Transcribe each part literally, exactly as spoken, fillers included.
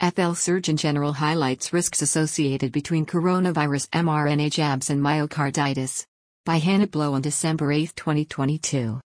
F L Surgeon General highlights risks associated between coronavirus mRNA jabs and myocarditis. By Hannah Blow on December eighth, twenty twenty-two.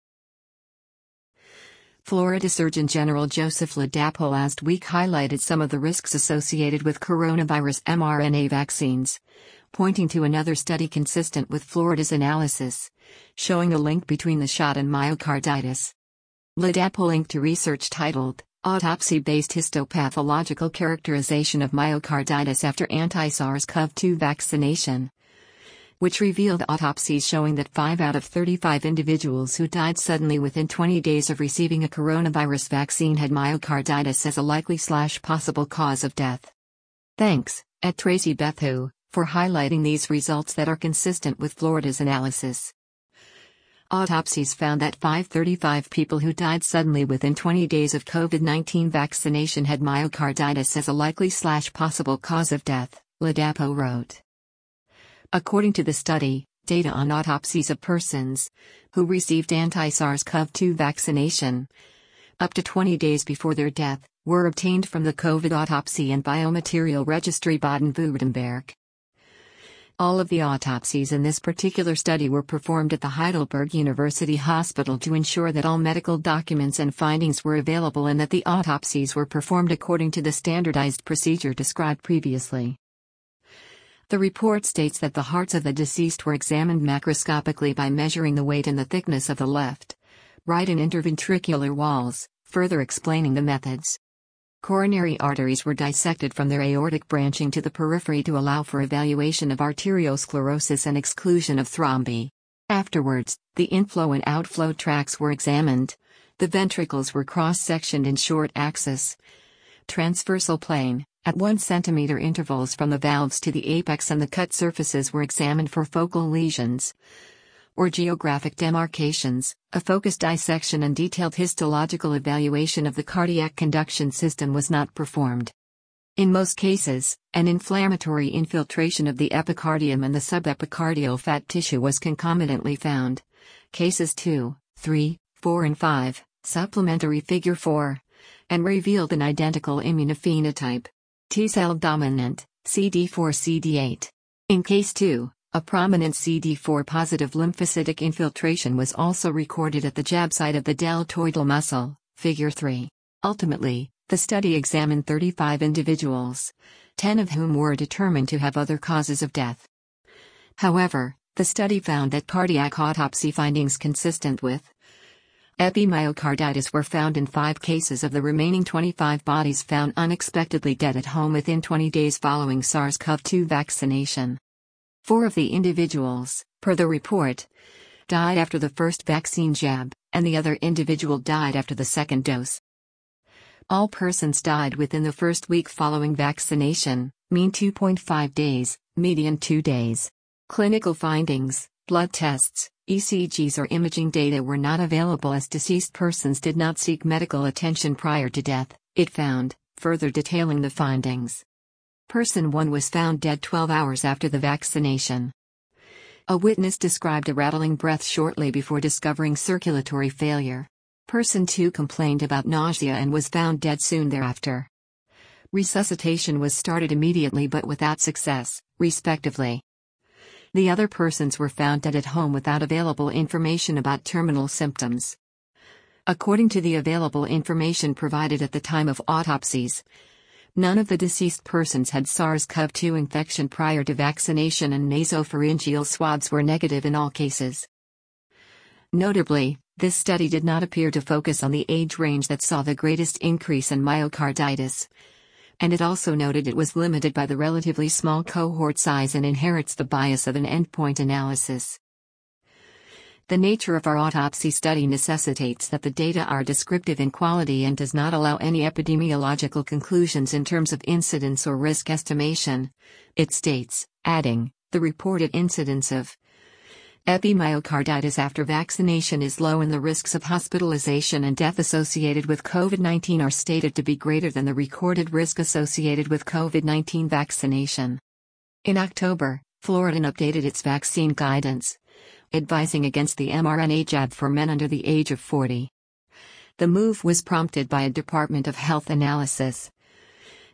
Florida Surgeon General Joseph Ladapo last week highlighted some of the risks associated with coronavirus mRNA vaccines, pointing to another study consistent with Florida's analysis, showing a link between the shot and myocarditis. Ladapo linked to research titled, Autopsy-Based Histopathological Characterization of Myocarditis After Anti-SARS CoV two Vaccination, which revealed autopsies showing that five out of thirty-five individuals who died suddenly within twenty days of receiving a coronavirus vaccine had myocarditis as a likely slash possible cause of death. Thanks, at Tracy Bethu, for highlighting these results that are consistent with Florida's analysis. Autopsies found that five hundred thirty-five people who died suddenly within twenty days of COVID nineteen vaccination had myocarditis as a likely slash possible cause of death, Ladapo wrote. According to the study, data on autopsies of persons who received anti-SARS CoV two vaccination up to twenty days before their death were obtained from the COVID Autopsy and Biomaterial Registry Baden-Württemberg. All of the autopsies in this particular study were performed at the Heidelberg University Hospital to ensure that all medical documents and findings were available and that the autopsies were performed according to the standardized procedure described previously. The report states that the hearts of the deceased were examined macroscopically by measuring the weight and the thickness of the left, right and interventricular walls, further explaining the methods. Coronary arteries were dissected from their aortic branching to the periphery to allow for evaluation of arteriosclerosis and exclusion of thrombi. Afterwards, the inflow and outflow tracts were examined. The ventricles were cross-sectioned in short axis, transversal plane, at one centimeter intervals from the valves to the apex, and the cut surfaces were examined for focal lesions or geographic demarcations. A focused dissection and detailed histological evaluation of the cardiac conduction system was not performed. In most cases, an inflammatory infiltration of the epicardium and the subepicardial fat tissue was concomitantly found. Cases two, three, four and five, supplementary figure four, and revealed an identical immunophenotype. T-cell dominant, C D four C D eight. In case two, a prominent C D four positive lymphocytic infiltration was also recorded at the jab site of the deltoidal muscle, figure three. Ultimately, the study examined thirty-five individuals, ten of whom were determined to have other causes of death. However, the study found that cardiac autopsy findings consistent with epimyocarditis were found in five cases of the remaining twenty-five bodies found unexpectedly dead at home within twenty days following SARS CoV two vaccination. Four of the individuals, per the report, died after the first vaccine jab, and the other individual died after the second dose. All persons died within the first week following vaccination, mean two point five days, median two days. Clinical findings, blood tests, E C Gs or imaging data were not available as deceased persons did not seek medical attention prior to death, it found, further detailing the findings. Person one was found dead twelve hours after the vaccination. A witness described a rattling breath shortly before discovering circulatory failure. Person two complained about nausea and was found dead soon thereafter. Resuscitation was started immediately but without success, respectively. The other persons were found dead at home without available information about terminal symptoms. According to the available information provided at the time of autopsies, none of the deceased persons had SARS CoV two infection prior to vaccination, and nasopharyngeal swabs were negative in all cases. Notably, this study did not appear to focus on the age range that saw the greatest increase in myocarditis, and it also noted it was limited by the relatively small cohort size and inherits the bias of an endpoint analysis. The nature of our autopsy study necessitates that the data are descriptive in quality and does not allow any epidemiological conclusions in terms of incidence or risk estimation, it states, adding, the reported incidence of epimyocarditis after vaccination is low and the risks of hospitalization and death associated with COVID nineteen are stated to be greater than the recorded risk associated with COVID nineteen vaccination. In October, Florida updated its vaccine guidance, advising against the mRNA jab for men under the age of forty. The move was prompted by a Department of Health analysis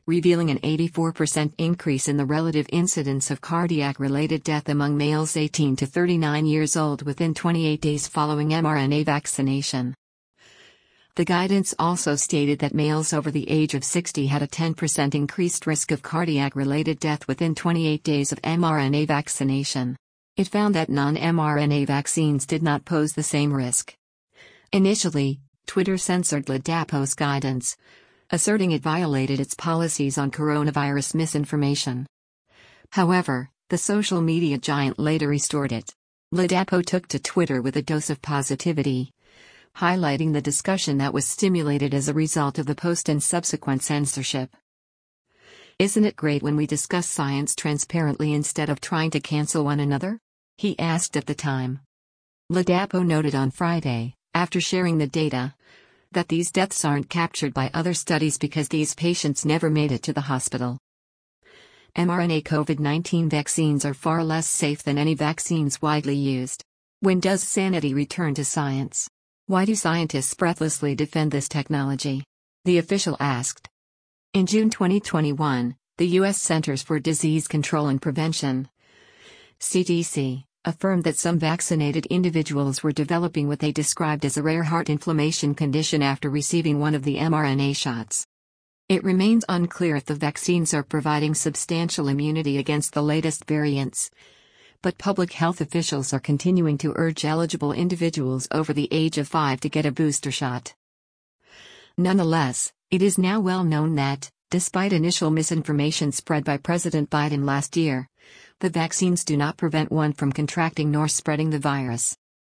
revealing an eighty-four percent increase in the relative incidence of cardiac-related death among males eighteen to thirty-nine years old within twenty-eight days following mRNA vaccination. The guidance also stated that males over the age of sixty had a ten percent increased risk of cardiac-related death within twenty-eight days of mRNA vaccination. It found that non-mRNA vaccines did not pose the same risk. Initially, Twitter censored Ladapo's guidance, asserting it violated its policies on coronavirus misinformation. However, the social media giant later restored it. Ladapo took to Twitter with a dose of positivity, highlighting the discussion that was stimulated as a result of the post and subsequent censorship. "Isn't it great when we discuss science transparently instead of trying to cancel one another?" he asked at the time. Ladapo noted on Friday, after sharing the data, that these deaths aren't captured by other studies because these patients never made it to the hospital. mRNA COVID nineteen vaccines are far less safe than any vaccines widely used. When does sanity return to science? Why do scientists breathlessly defend this technology? The official asked. In June twenty twenty-one, the U S Centers for Disease Control and Prevention, C D C, affirmed that some vaccinated individuals were developing what they described as a rare heart inflammation condition after receiving one of the mRNA shots. It remains unclear if the vaccines are providing substantial immunity against the latest variants, but public health officials are continuing to urge eligible individuals over the age of five to get a booster shot. Nonetheless, it is now well known that, despite initial misinformation spread by President Biden last year, the vaccines do not prevent one from contracting nor spreading the virus.